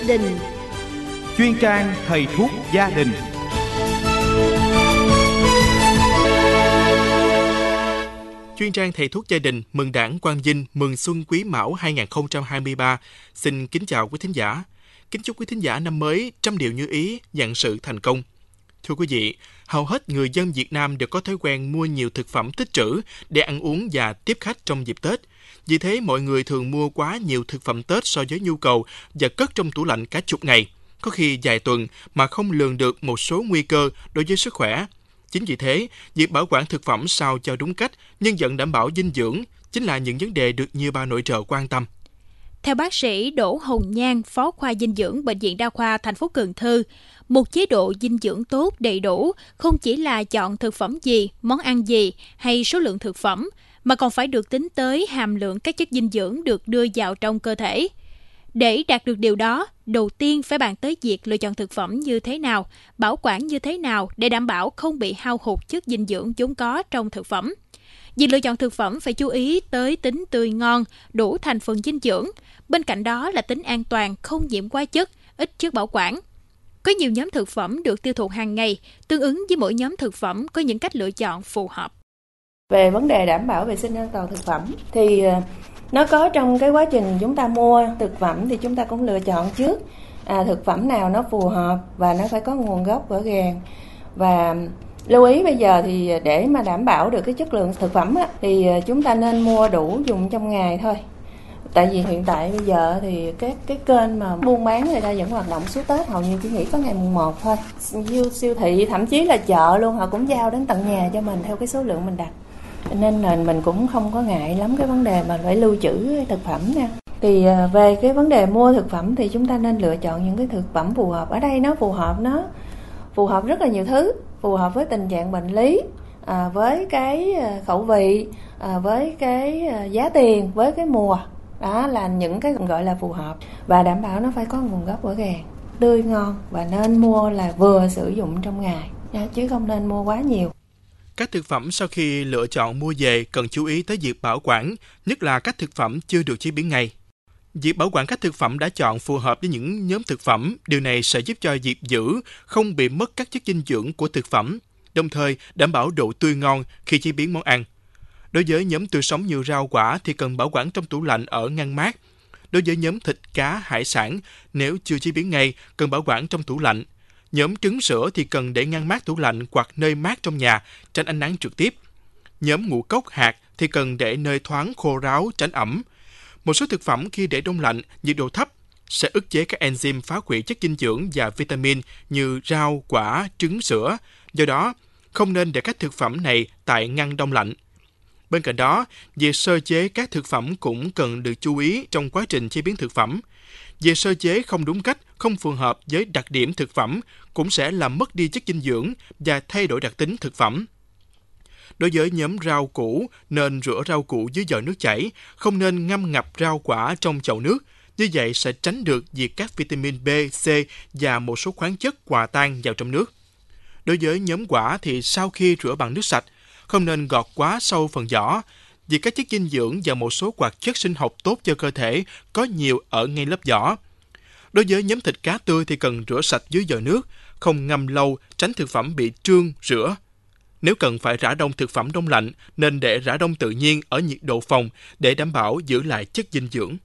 đình. Chuyên trang thầy thuốc gia đình. Chuyên trang thầy thuốc gia đình mừng Đảng Quang Vinh, mừng Xuân Quý Mão 2023. Xin kính chào quý thính giả. Kính chúc quý thính giả năm mới trăm điều như ý, vạn sự thành công. Thưa quý vị, hầu hết người dân Việt Nam đều có thói quen mua nhiều thực phẩm tích trữ để ăn uống và tiếp khách trong dịp Tết. Vì thế, mọi người thường mua quá nhiều thực phẩm Tết so với nhu cầu và cất trong tủ lạnh cả chục ngày, có khi vài tuần mà không lường được một số nguy cơ đối với sức khỏe. Chính vì thế, việc bảo quản thực phẩm sao cho đúng cách nhưng vẫn đảm bảo dinh dưỡng chính là những vấn đề được nhiều bà nội trợ quan tâm. Theo bác sĩ Đỗ Hồng Nhan, Phó khoa dinh dưỡng Bệnh viện Đa khoa thành phố Cần Thơ, một chế độ dinh dưỡng tốt đầy đủ không chỉ là chọn thực phẩm gì, món ăn gì hay số lượng thực phẩm, mà còn phải được tính tới hàm lượng các chất dinh dưỡng được đưa vào trong cơ thể. Để đạt được điều đó, đầu tiên phải bàn tới việc lựa chọn thực phẩm như thế nào, bảo quản như thế nào để đảm bảo không bị hao hụt chất dinh dưỡng vốn có trong thực phẩm. Việc lựa chọn thực phẩm phải chú ý tới tính tươi ngon, đủ thành phần dinh dưỡng. Bên cạnh đó là tính an toàn, không nhiễm hóa chất, ít chất bảo quản. Có nhiều nhóm thực phẩm được tiêu thụ hàng ngày, tương ứng với mỗi nhóm thực phẩm có những cách lựa chọn phù hợp. Về vấn đề đảm bảo vệ sinh an toàn thực phẩm thì nó có trong cái quá trình chúng ta mua thực phẩm thì chúng ta cũng lựa chọn trước thực phẩm nào nó phù hợp và nó phải có nguồn gốc rõ ràng. Và lưu ý bây giờ thì để mà đảm bảo được cái chất lượng thực phẩm thì chúng ta nên mua đủ dùng trong ngày thôi. Tại vì hiện tại bây giờ thì cái kênh mà buôn bán người ta vẫn hoạt động suốt Tết, hầu như chỉ nghỉ có ngày mùng 1 thôi. Siêu thị thậm chí là chợ luôn, họ cũng giao đến tận nhà cho mình theo cái số lượng mình đặt. Nên là mình cũng không có ngại lắm cái vấn đề mà phải lưu trữ thực phẩm nha. Thì về cái vấn đề mua thực phẩm thì chúng ta nên lựa chọn những cái thực phẩm phù hợp. Ở đây nó phù hợp rất là nhiều thứ, phù hợp với tình trạng bệnh lý, với cái khẩu vị, với cái giá tiền, với cái mùa. Đó là những cái gọi là phù hợp và đảm bảo nó phải có nguồn gốc rõ ràng, tươi ngon và nên mua là vừa sử dụng trong ngày chứ không nên mua quá nhiều. Các thực phẩm sau khi lựa chọn mua về cần chú ý tới việc bảo quản, nhất là các thực phẩm chưa được chế biến ngay. Việc bảo quản các thực phẩm đã chọn phù hợp với những nhóm thực phẩm, điều này sẽ giúp cho việc giữ không bị mất các chất dinh dưỡng của thực phẩm, đồng thời đảm bảo độ tươi ngon khi chế biến món ăn. Đối với nhóm tươi sống như rau quả thì cần bảo quản trong tủ lạnh ở ngăn mát. Đối với nhóm thịt, cá, hải sản, nếu chưa chế biến ngay, cần bảo quản trong tủ lạnh. Nhóm trứng sữa thì cần để ngăn mát tủ lạnh hoặc nơi mát trong nhà, tránh ánh nắng trực tiếp. Nhóm ngũ cốc, hạt thì cần để nơi thoáng khô ráo, tránh ẩm. Một số thực phẩm khi để đông lạnh, nhiệt độ thấp sẽ ức chế các enzyme phá hủy chất dinh dưỡng và vitamin như rau, quả, trứng sữa. Do đó, không nên để các thực phẩm này tại ngăn đông lạnh. Bên cạnh đó, việc sơ chế các thực phẩm cũng cần được chú ý trong quá trình chế biến thực phẩm. Việc sơ chế không đúng cách, không phù hợp với đặc điểm thực phẩm cũng sẽ làm mất đi chất dinh dưỡng và thay đổi đặc tính thực phẩm. Đối với nhóm rau củ, nên rửa rau củ dưới vòi nước chảy, không nên ngâm ngập rau quả trong chậu nước. Như vậy sẽ tránh được việc các vitamin B, C và một số khoáng chất hòa tan vào trong nước. Đối với nhóm quả thì sau khi rửa bằng nước sạch, không nên gọt quá sâu phần vỏ, vì các chất dinh dưỡng và một số hoạt chất sinh học tốt cho cơ thể có nhiều ở ngay lớp vỏ. Đối với nhóm thịt cá tươi thì cần rửa sạch dưới vòi nước, không ngâm lâu, tránh thực phẩm bị trương, rửa. Nếu cần phải rã đông thực phẩm đông lạnh, nên để rã đông tự nhiên ở nhiệt độ phòng để đảm bảo giữ lại chất dinh dưỡng.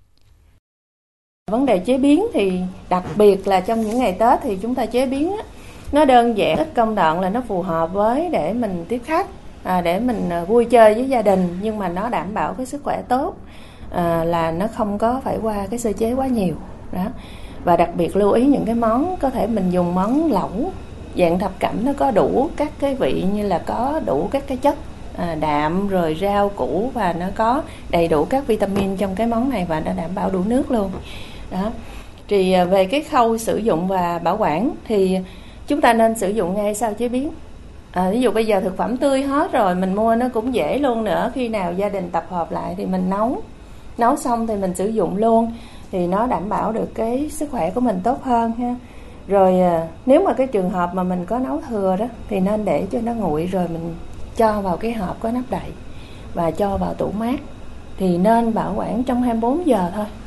Vấn đề chế biến thì đặc biệt là trong những ngày Tết thì chúng ta chế biến nó đơn giản, ít công đoạn là nó phù hợp với để mình tiếp khách, để mình vui chơi với gia đình, nhưng mà nó đảm bảo cái sức khỏe tốt, là nó không có phải qua cái sơ chế quá nhiều đó. Và đặc biệt lưu ý những cái món có thể mình dùng món lẩu dạng thập cẩm, nó có đủ các cái vị, như là có đủ các cái chất đạm rồi rau củ, và nó có đầy đủ các vitamin trong cái món này và nó đảm bảo đủ nước luôn đó. Thì về cái khâu sử dụng và bảo quản thì chúng ta nên sử dụng ngay sau chế biến. Ví dụ bây giờ thực phẩm tươi hết rồi, mình mua nó cũng dễ luôn nữa. Khi nào gia đình tập hợp lại thì mình nấu xong thì mình sử dụng luôn, thì nó đảm bảo được cái sức khỏe của mình tốt hơn ha. Rồi nếu mà cái trường hợp mà mình có nấu thừa đó thì nên để cho nó nguội rồi mình cho vào cái hộp có nắp đậy và cho vào tủ mát. Thì nên bảo quản trong 24 giờ thôi.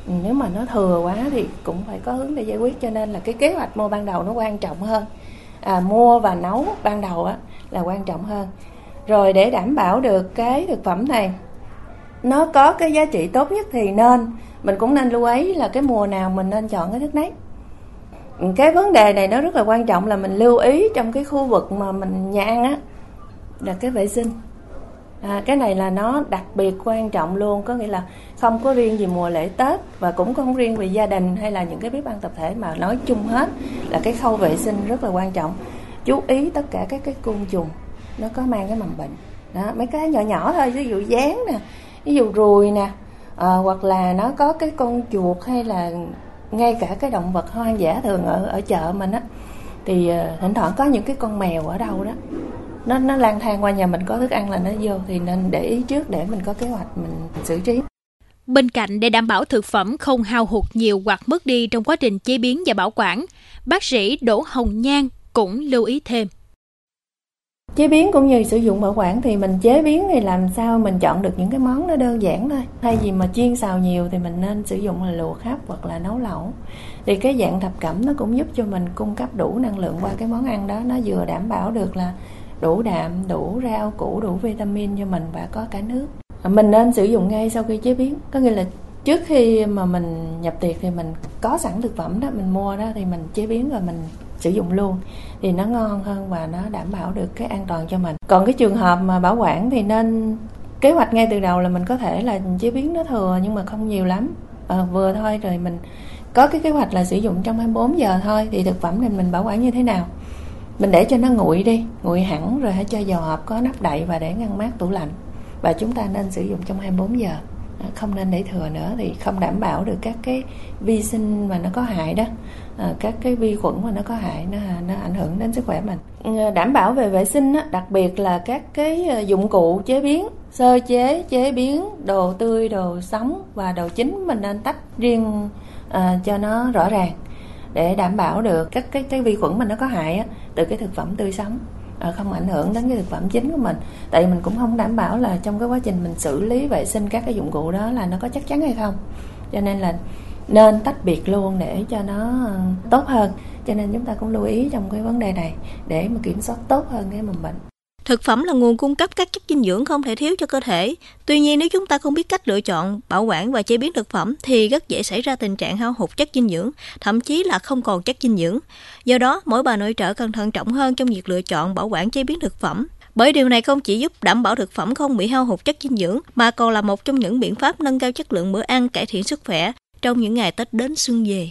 Nếu mà nó thừa quá thì cũng phải có hướng để giải quyết, cho nên là cái kế hoạch mua ban đầu nó quan trọng hơn. Mua và nấu ban đầu á là quan trọng hơn. Rồi để đảm bảo được cái thực phẩm này nó có cái giá trị tốt nhất thì mình cũng nên lưu ý là cái mùa nào mình nên chọn cái thức nấy. Cái vấn đề này nó rất là quan trọng là mình lưu ý trong cái khu vực mà mình nhà ăn á là cái vệ sinh. Cái này là nó đặc biệt quan trọng luôn, có nghĩa là không có riêng gì mùa lễ Tết và cũng không riêng về gia đình hay là những cái bếp ăn tập thể, mà nói chung hết là cái khâu vệ sinh rất là quan trọng. Chú ý tất cả các cái côn trùng nó có mang cái mầm bệnh đó, mấy cái nhỏ nhỏ thôi, ví dụ gián nè, ví dụ ruồi nè, hoặc là nó có cái con chuột, hay là ngay cả cái động vật hoang dã thường ở chợ mình á, thì thỉnh thoảng có những cái con mèo ở đâu đó nó lang thang qua nhà mình có thức ăn là nó vô, thì nên để ý trước để mình có kế hoạch mình xử trí. Bên cạnh để đảm bảo thực phẩm không hao hụt nhiều hoặc mất đi trong quá trình chế biến và bảo quản, bác sĩ Đỗ Hồng Nhan cũng lưu ý thêm. Chế biến cũng như sử dụng bảo quản thì mình chế biến thì làm sao mình chọn được những cái món nó đơn giản thôi. Thay vì mà chiên xào nhiều thì mình nên sử dụng là luộc hấp hoặc là nấu lẩu. Thì cái dạng thập cẩm nó cũng giúp cho mình cung cấp đủ năng lượng qua cái món ăn đó, nó vừa đảm bảo được là đủ đạm, đủ rau củ, đủ vitamin cho mình và có cả nước. Mình nên sử dụng ngay sau khi chế biến, có nghĩa là trước khi mà mình nhập tiệc thì mình có sẵn thực phẩm đó, mình mua đó thì mình chế biến rồi mình sử dụng luôn thì nó ngon hơn và nó đảm bảo được cái an toàn cho mình. Còn cái trường hợp mà bảo quản thì nên kế hoạch ngay từ đầu là mình có thể là chế biến nó thừa nhưng mà không nhiều lắm, vừa thôi, rồi mình có cái kế hoạch là sử dụng trong 24 giờ thôi. Thì thực phẩm này mình bảo quản như thế nào? Mình để cho nó nguội đi, nguội hẳn rồi hãy cho vào hộp có nắp đậy và để ngăn mát tủ lạnh. Và chúng ta nên sử dụng trong 24 giờ, không nên để thừa nữa thì không đảm bảo được các cái vi sinh mà nó có hại đó, các cái vi khuẩn mà nó có hại nó ảnh hưởng đến sức khỏe mình. Đảm bảo về vệ sinh đó, đặc biệt là các cái dụng cụ chế biến, sơ chế, chế biến đồ tươi, đồ sống và đồ chín mình nên tách riêng cho nó rõ ràng để đảm bảo được các cái vi khuẩn mà nó có hại á, từ cái thực phẩm tươi sống, không ảnh hưởng đến cái thực phẩm chính của mình. Tại mình cũng không đảm bảo là trong cái quá trình mình xử lý vệ sinh các cái dụng cụ đó là nó có chắc chắn hay không, cho nên là nên tách biệt luôn để cho nó tốt hơn. Cho nên chúng ta cũng lưu ý trong cái vấn đề này để mà kiểm soát tốt hơn cái mầm bệnh. Thực phẩm là nguồn cung cấp các chất dinh dưỡng không thể thiếu cho cơ thể. Tuy nhiên nếu chúng ta không biết cách lựa chọn, bảo quản và chế biến thực phẩm thì rất dễ xảy ra tình trạng hao hụt chất dinh dưỡng, thậm chí là không còn chất dinh dưỡng. Do đó, mỗi bà nội trợ cần thận trọng hơn trong việc lựa chọn, bảo quản, chế biến thực phẩm. Bởi điều này không chỉ giúp đảm bảo thực phẩm không bị hao hụt chất dinh dưỡng, mà còn là một trong những biện pháp nâng cao chất lượng bữa ăn, cải thiện sức khỏe trong những ngày Tết đến xuân về.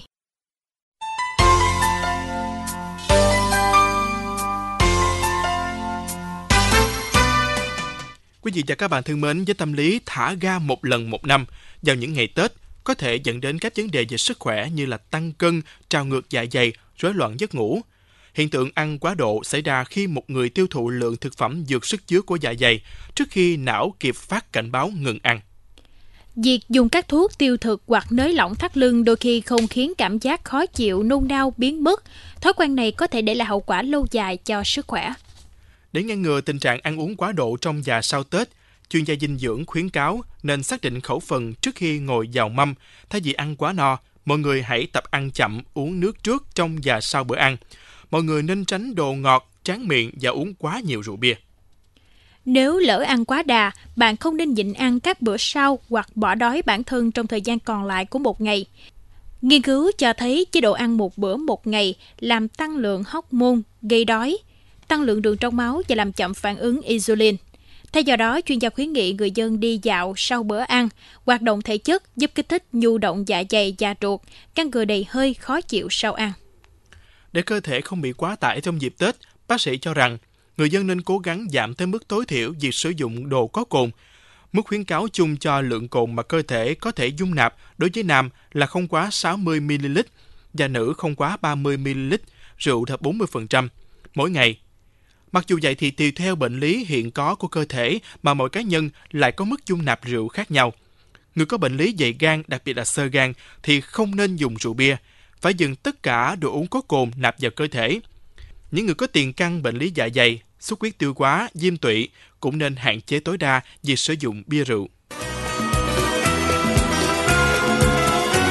Quý vị và các bạn thân mến, với tâm lý thả ga một lần một năm vào những ngày Tết có thể dẫn đến các vấn đề về sức khỏe như là tăng cân, trào ngược dạ dày, rối loạn giấc ngủ. Hiện tượng ăn quá độ xảy ra khi một người tiêu thụ lượng thực phẩm vượt sức chứa của dạ dày trước khi não kịp phát cảnh báo ngừng ăn. Việc dùng các thuốc tiêu thực hoặc nới lỏng thắt lưng đôi khi không khiến cảm giác khó chịu, nôn đau biến mất. Thói quen này có thể để lại hậu quả lâu dài cho sức khỏe. Để ngăn ngừa tình trạng ăn uống quá độ trong và sau Tết, chuyên gia dinh dưỡng khuyến cáo nên xác định khẩu phần trước khi ngồi vào mâm. Thay vì ăn quá no, mọi người hãy tập ăn chậm, uống nước trước, trong và sau bữa ăn. Mọi người nên tránh đồ ngọt, tráng miệng và uống quá nhiều rượu bia. Nếu lỡ ăn quá đà, bạn không nên nhịn ăn các bữa sau hoặc bỏ đói bản thân trong thời gian còn lại của một ngày. Nghiên cứu cho thấy chế độ ăn một bữa một ngày làm tăng lượng hormone gây đói, tăng lượng đường trong máu và làm chậm phản ứng insulin. Thay do đó, chuyên gia khuyến nghị người dân đi dạo sau bữa ăn, hoạt động thể chất giúp kích thích nhu động dạ dày và ruột, ngăn ngừa đầy hơi khó chịu sau ăn. Để cơ thể không bị quá tải trong dịp Tết, bác sĩ cho rằng người dân nên cố gắng giảm tới mức tối thiểu việc sử dụng đồ có cồn. Mức khuyến cáo chung cho lượng cồn mà cơ thể có thể dung nạp đối với nam là không quá 60ml và nữ không quá 30ml, rượu là 40% mỗi ngày. Mặc dù vậy thì tùy theo bệnh lý hiện có của cơ thể mà mỗi cá nhân lại có mức dung nạp rượu khác nhau. Người có bệnh lý về gan, đặc biệt là xơ gan, thì không nên dùng rượu bia, phải dừng tất cả đồ uống có cồn nạp vào cơ thể. Những người có tiền căn bệnh lý dạ dày, xuất huyết tiêu hóa, viêm tụy cũng nên hạn chế tối đa việc sử dụng bia rượu.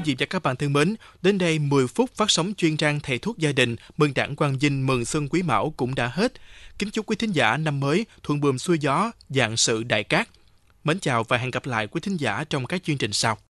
quý vị và các bạn thân mến, đến đây 10 phút phát sóng chuyên trang Thầy thuốc gia đình mừng Đảng Quang Vinh mừng Xuân Quý Mão cũng đã hết. Kính chúc quý thính giả năm mới thuận buồm xuôi gió, vạn sự đại cát. Mến chào và hẹn gặp lại quý thính giả trong các chương trình sau.